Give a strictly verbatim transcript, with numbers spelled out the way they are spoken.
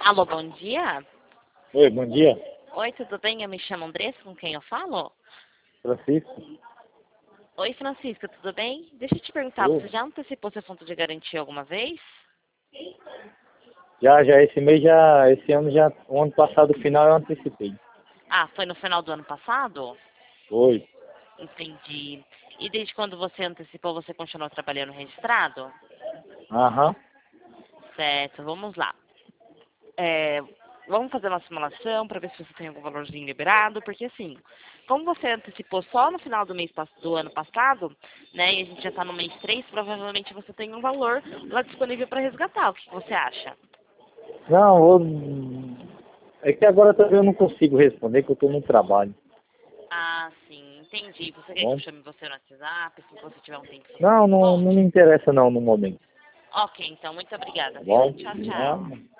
Alô, bom dia. Oi, bom dia. Oi, tudo bem? Eu me chamo Andressa, com quem eu falo? Francisco. Oi, Francisca, tudo bem? Deixa eu te perguntar, Ô, você já antecipou seu fundo de garantia alguma vez? Já, já, esse mês já, esse ano já, o ano passado, o final eu antecipei. Ah, foi no final do ano passado? Oi. Entendi. E desde quando você antecipou, você continuou trabalhando registrado? Aham. Certo, vamos lá. É, vamos fazer uma simulação para ver se você tem algum valorzinho liberado, porque assim, como você antecipou só no final do mês pass- do ano passado, né, e a gente já está no mês três, provavelmente você tem um valor lá disponível para resgatar. O que que você acha? Não, eu, é que agora também eu não consigo responder, que eu estou no trabalho, Ah, sim, entendi. Você tá quer que eu bom? chame você no WhatsApp? Se você tiver um tempo, você me Não, não, não me responde? interessa não no momento, Ok, então, muito obrigada, tá viu? bom? Tchau, tchau. Não.